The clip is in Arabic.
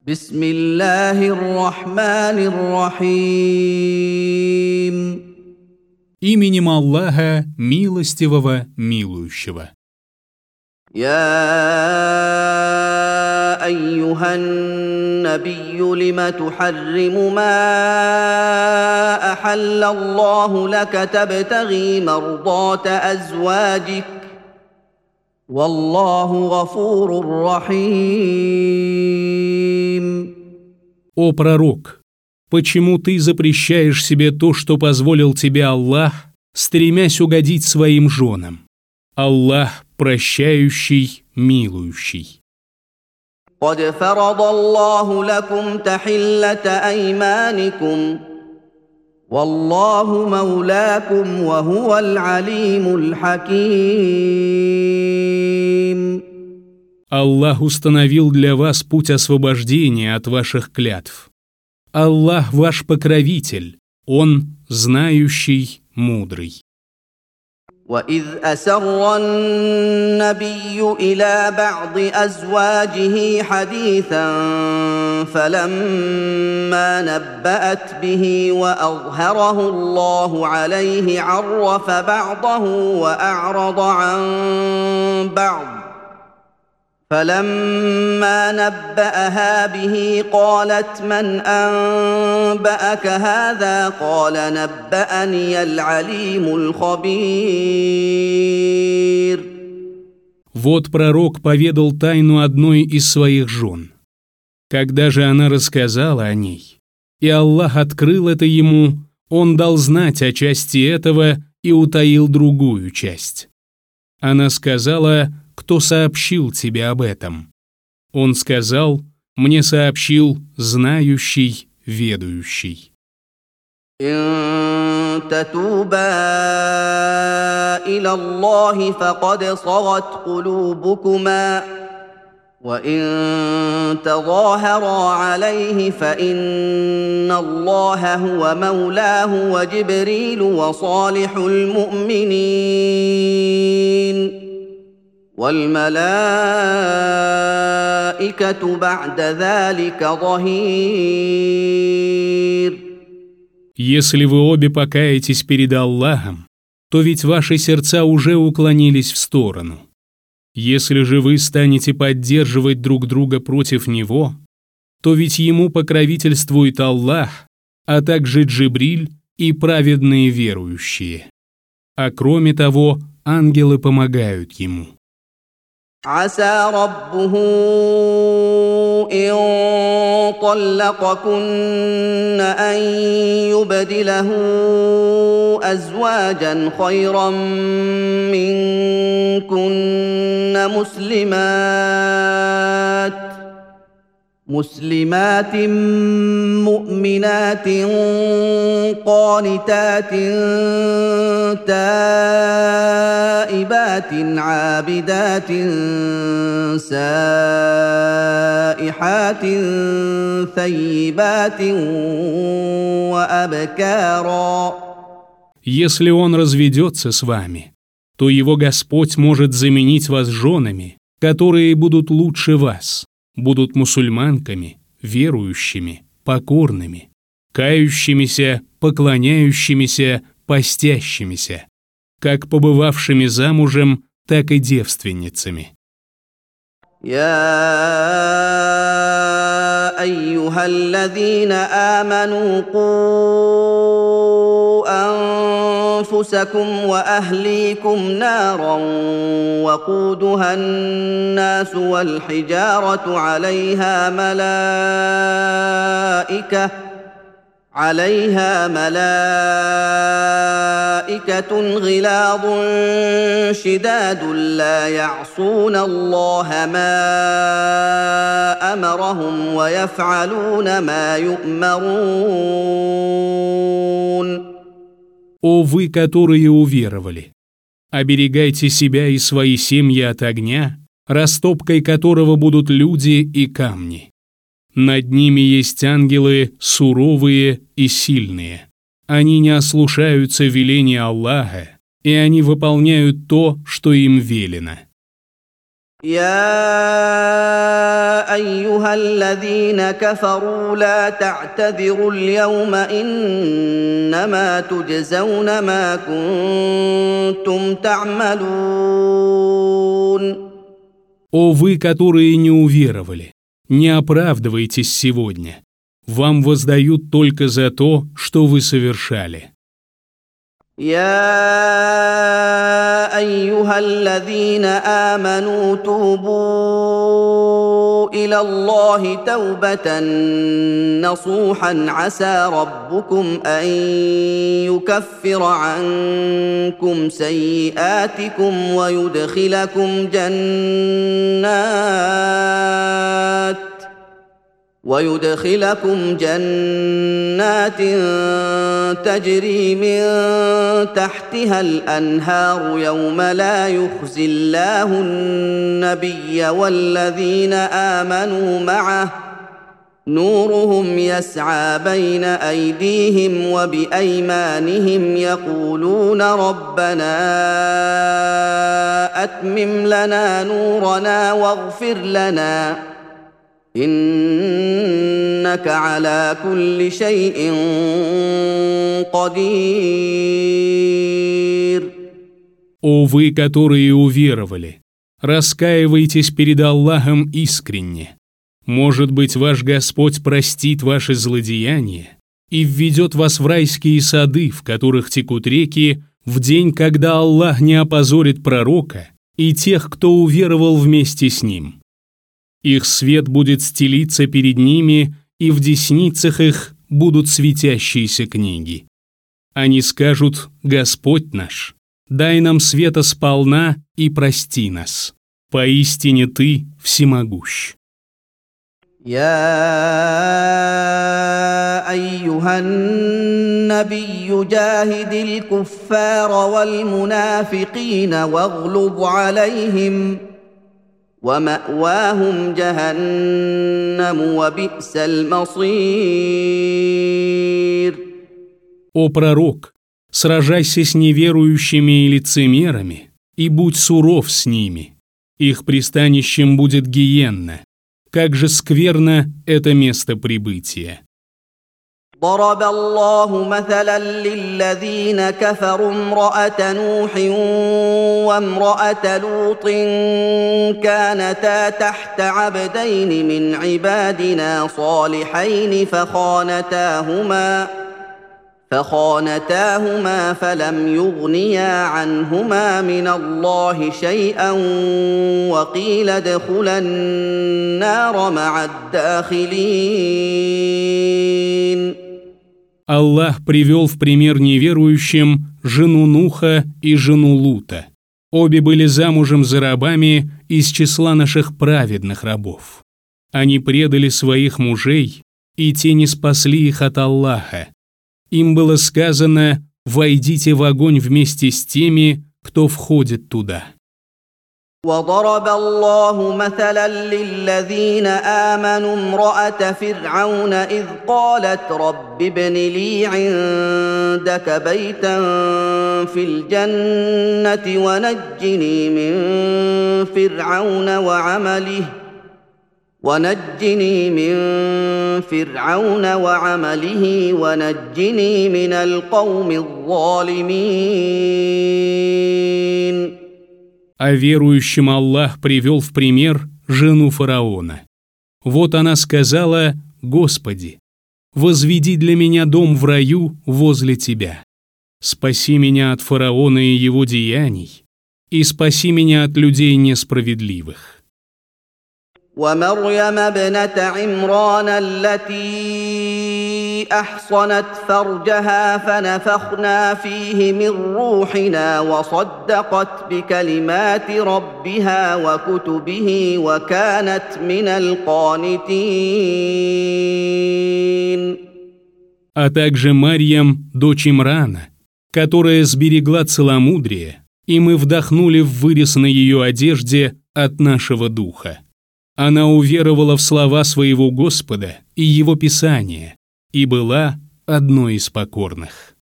بسم الله الرحمن الرحيم. Именем Аллаха, милостивого, милующего. يا أيها النبي لم تحرم ما أحل الله لك تبتغي مرضات أزواجك والله غفور رحيم. О пророк, почему ты запрещаешь себе то, что позволил тебе Аллах, стремясь угодить своим женам? Аллах прощающий, милующий. قد فرض الله لكم تحلة أيمانكم والله مولاكم وهو العليم الحكيم. Аллах установил для вас путь освобождения от ваших клятв. Аллах ваш покровитель, Он знающий, мудрый. وإذ أسر النبي إلى بعض أزواجه حديثا فلما نبأت به وأظهره الله عليه عرف بعضه وأعرض عن بعض فلما نبأها به قالت من أنبأك هذا قال نبأني العليم الخبير. Вот пророк поведал тайну одной из своих жен. Когда же она рассказала о ней, и Аллах открыл это ему, Он дал знать о части этого и утаил другую часть. Она сказала: «Кто сообщил тебе об этом?» Он сказал: «Мне сообщил знающий, ведающий». إن تتوبا إلى الله فقد صغت قلوبكما وإن تظاهرا عليه فإن الله هو مولاه وجبريل وصالح المؤمنين والملائكة بعد ذلك ظهير. Если вы обе покаетесь перед Аллахом, то ведь ваши сердца уже уклонились в сторону. Если же вы станете поддерживать друг друга против Него, то ведь Ему покровительствует Аллах, а также Джибриль и праведные верующие. А кроме того, ангелы помогают Ему. عسى ربه إن طلقكن أن يبدله أزواجا خيرا منكن مسلمات مؤمنات قانتات تائبات عابدات سائحات ثيبات وأبكارا. Если он разведется с вами, то его Господь может заменить вас женами, которые будут лучше вас, будут мусульманками, верующими, покорными, кающимися, поклоняющимися, постящимися, как побывавшими замужем, так и девственницами. يا أيها الذين آمنوا قوا أنفسكم وأهليكم نارا وقودها الناس والحجارة عليها ملائكة غلاظ شداد لا يعصون الله ما أمرهم ويفعلون ما يؤمرون. О вы, которые уверовали! Оберегайте себя и свои семьи от огня, растопкой которого будут люди и камни. Над ними есть ангелы суровые и сильные. Они не ослушаются веления Аллаха, и они выполняют то, что им велено. يا ايها الذين كفروا لا تعتذروا اليوم انما تجزون ما كنتم تعملون. О вы, которые не уверовали, не оправдывайтесь сегодня. Вам воздают только за то, что вы совершали. يا ايها الذين امنوا توبوا الى الله توبه نصوحا عسى ربكم ان يكفر عنكم سيئاتكم ويدخلكم جنات تجري من تحتها الأنهار يوم لا يخزي الله النبي والذين آمنوا معه نورهم يسعى بين أيديهم وبأيمانهم يقولون ربنا أتمم لنا نورنا واغفر لنا إنك على كل شيء قدير. О вы, которые уверовали, раскаивайтесь перед Аллахом искренне. Может быть, ваш Господь простит ваши злодеяния и введет вас в райские сады, в которых текут реки, в день, когда Аллах не опозорит пророка и тех, кто уверовал вместе с ним. Их свет будет стелиться перед ними, и в десницах их будут светящиеся книги. Они скажут: «Господь наш, дай нам света сполна и прости нас. Поистине Ты всемогущ». يا أيها النبي جاهد الكفار والمنافقين واغلظ عليهم ومأواهم جهنم وبئس المصير. О пророк, сражайся с неверующими и лицемерами, и будь суров с ними. Их пристанищем будет гиенна. Как же скверно это место прибытия. ضرب الله مثلا للذين كفروا امرأة نوح وامرأة لوط كانتا تحت عبدين من عبادنا صالحين فخانتاهما فلم يغنيا عنهما من الله شيئا وقيل ادخلا النار مع الداخلين. Аллах привел в пример неверующим жену Нуха и жену Лута. Обе были замужем за рабами из числа наших праведных рабов. Они предали своих мужей, и те не спасли их от Аллаха. Им было сказано: «Войдите в огонь вместе с теми, кто входит туда». وضرب الله مثلا للذين آمنوا امرأة فرعون إذ قالت رب ابن لي عندك بيتا في الجنة ونجني من فرعون وعمله ونجني من القوم الظالمين. А верующим Аллах привел в пример жену фараона. Вот она сказала: «Господи, возведи для меня дом в раю возле Тебя. Спаси меня от фараона и его деяний, и спаси меня от людей несправедливых». ومريم ابنة عمران التي أحصنت فرجها فنفخنا فيه من روحنا وصدقت بكلمات ربها وكتبه وكانت من القانتين. А также Марьям, дочь Имрана, которая сберегла целомудрие, и мы вдохнули в вырез на ее одежде от нашего духа. Она уверовала в слова своего Господа и Его Писания и была одной из покорных.